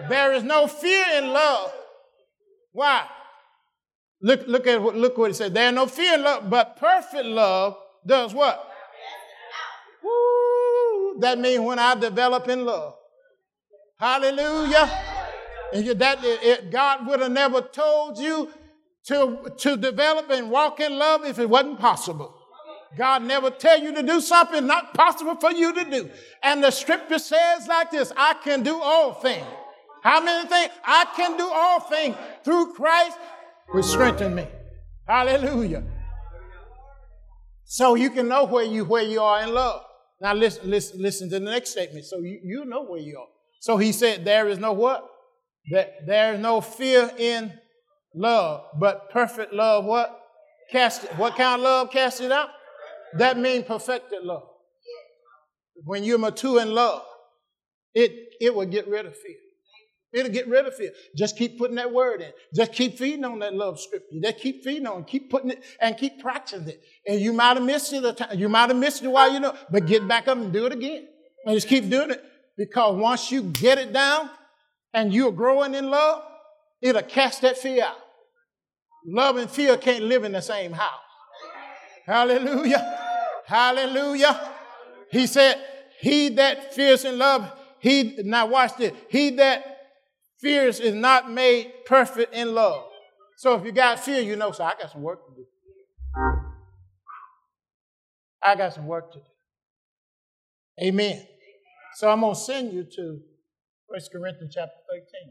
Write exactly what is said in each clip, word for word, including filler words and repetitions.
There is no fear in love. Why? Look, look at what look what it says. There is no fear in love, but perfect love does what? Woo, that means when I develop in love. Hallelujah. And you, that it, God would have never told you to, to develop and walk in love if it wasn't possible. God never tell you to do something not possible for you to do. And the scripture says like this, I can do all things. How many things? I can do all things through Christ which strengthen me. Hallelujah. So you can know where you where you are in love. Now listen, listen, listen to the next statement. So you, you know where you are. So he said, there is no what? That there is no fear in love, but perfect love what? Cast it. What kind of love cast it out? That means perfected love. When you're mature in love, it, it will get rid of fear. It'll get rid of fear. Just keep putting that word in. Just keep feeding on that love scripture. Just keep feeding on it. Keep putting it and keep practicing it. And you might have missed it a time. You might have missed it while you know, but get back up and do it again. And just keep doing it. Because once you get it down and you're growing in love, it'll cast that fear out. Love and fear can't live in the same house. Hallelujah. Hallelujah. He said, he that fears in love, he, now watch this, he that fears is not made perfect in love. So if you got fear, you know, so I got some work to do. I got some work to do. Amen. So I'm going to send you to First Corinthians chapter thirteen.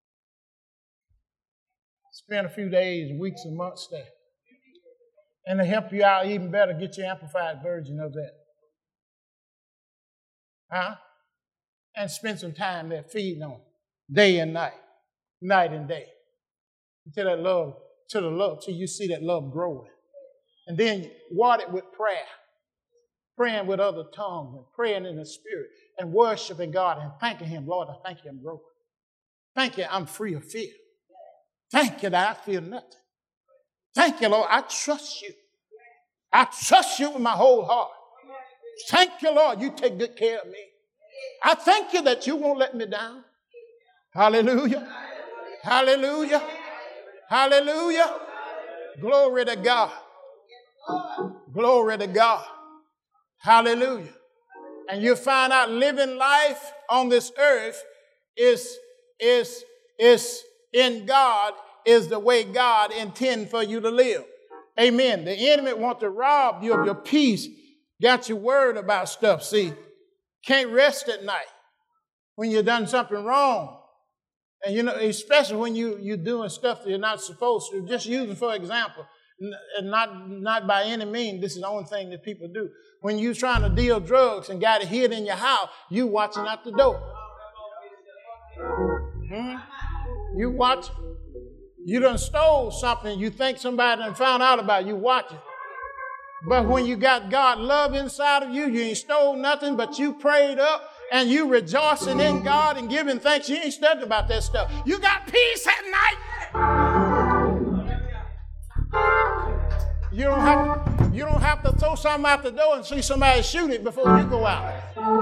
Spend a few days, weeks, and months there. And to help you out even better, get your amplified version of that. Huh? And spend some time there feeding on it, day and night, night and day. Until that love, to the love, till you see that love growing. And then water it with prayer. Praying with other tongues and praying in the spirit and worshiping God and thanking him. Lord, I thank you I'm growing. Thank you I'm free of fear. Thank you that I feel nothing. Thank you, Lord, I trust you. I trust you with my whole heart. Thank you, Lord, you take good care of me. I thank you that you won't let me down. Hallelujah. Hallelujah. Hallelujah. Glory to God. Glory to God. Hallelujah. And you find out living life on this earth is, is, is in God, is the way God intends for you to live. Amen. The enemy wants to rob you of your peace. Got you worried about stuff. See, can't rest at night when you've done something wrong. And you know, especially when you, you're doing stuff that you're not supposed to. Just using for example, and not, not by any means, this is the only thing that people do. When you're trying to deal drugs and got it hid in your house, you watching out the door. Hmm? You watch. You done stole something. You think somebody done found out about it. You watch it. But when you got God love inside of you, you ain't stole nothing, but you prayed up and you rejoicing in God and giving thanks. You ain't studying about that stuff. You got peace at night. You don't have, you don't have to throw something out the door and see somebody shoot it before you go out.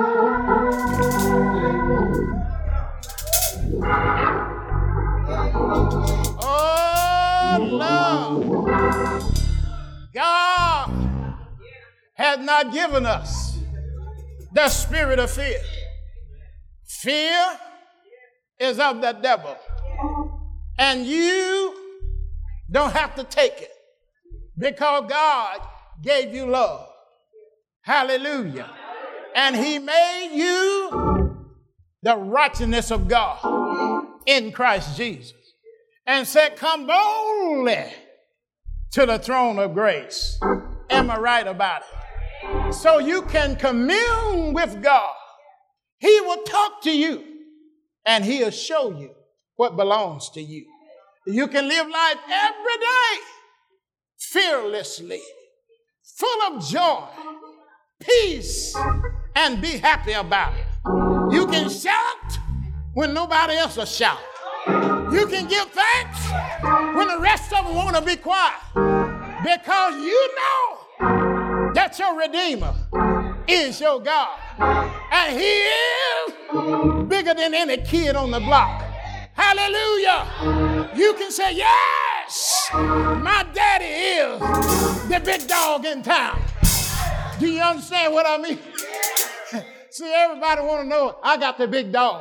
Oh, love. God has not given us the spirit of fear. Fear is of the devil. And you don't have to take it because God gave you love. Hallelujah. And he made you the righteousness of God in Christ Jesus. And said, come boldly to the throne of grace. Am I right about it? So you can commune with God. He will talk to you and he'll show you what belongs to you. You can live life every day fearlessly, full of joy, peace, and be happy about it. You can shout when nobody else will shout. You can give thanks when the rest of them want to be quiet. Because you know that your Redeemer is your God. And he is bigger than any kid on the block. Hallelujah. You can say, yes, my daddy is the big dog in town. Do you understand what I mean? See, everybody want to know I got the big dog.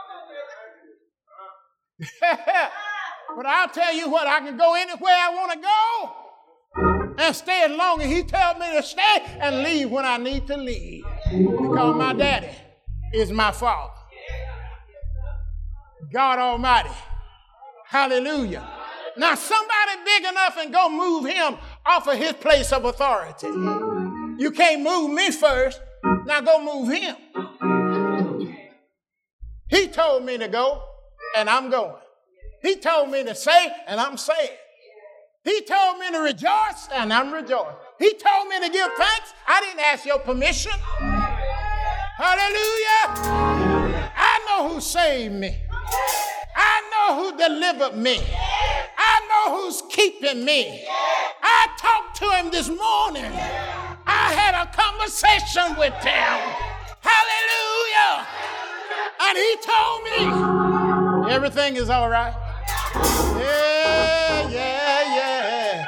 But I'll tell you what, I can go anywhere I want to go and stay as long as he tells me to stay and leave when I need to leave. Because my daddy is my father. God Almighty. Hallelujah. Now somebody big enough and go move him off of his place of authority. You can't move me first. Now go move him. He told me to go, and I'm going. He told me to say, and I'm saying. He told me to rejoice, and I'm rejoicing. He told me to give thanks. I didn't ask your permission. Hallelujah. I know who saved me. I know who delivered me. I know who's keeping me. I talked to him this morning. I had a conversation with him. Hallelujah. And he told me everything is all right. Yeah, yeah, yeah.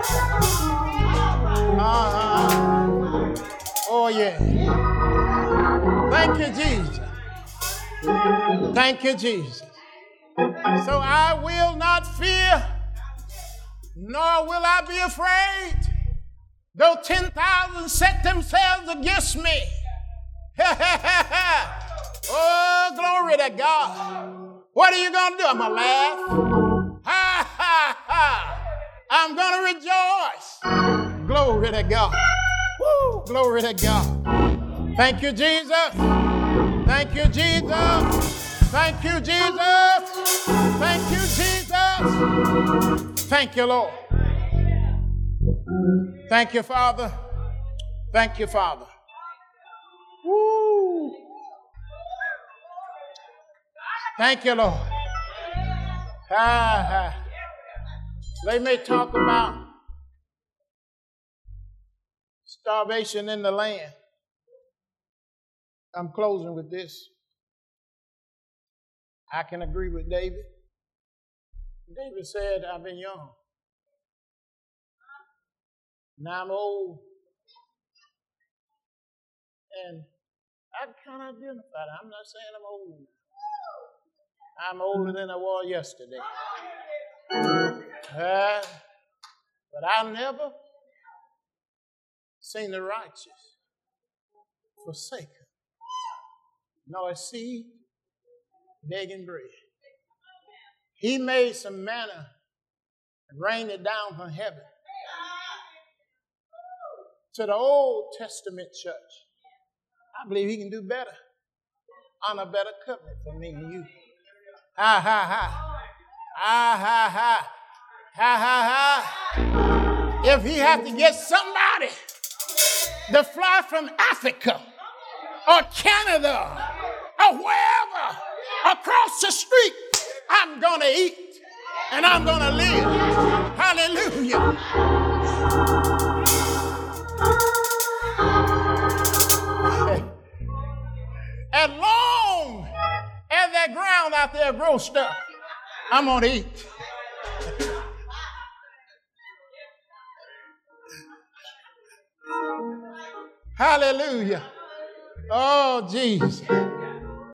Uh-huh. Oh, yeah. Thank you, Jesus. Thank you, Jesus. So I will not fear, nor will I be afraid, though ten thousand set themselves against me. Oh, glory to God. What are you going to do? I'm going to laugh. Ha, ha, ha. I'm going to rejoice. Glory to God. Woo, glory to God. Thank you, Jesus. Thank you, Jesus. Thank you, Jesus. Thank you, Jesus. Thank you, Lord. Thank you, Father. Thank you, Father. Woo. Thank you, Lord. Ah, ah. They may talk about starvation in the land. I'm closing with this. I can agree with David. David said, I've been young. Now I'm old. And I kind of identify that. I'm not saying I'm old. I'm older than I was yesterday. Uh, but I've never seen the righteous forsaken, nor a seed begging bread. He made some manna and rained it down from heaven. To the Old Testament church, I believe he can do better on a better covenant for me and you. Ha, ha, ha. Ha, ha, ha. Ha, ha, ha. If he had to get somebody to fly from Africa or Canada or wherever across the street, I'm going to eat and I'm going to live. Hallelujah. As long as that ground out there grows stuff, I'm going to eat. Hallelujah. Oh, Jesus.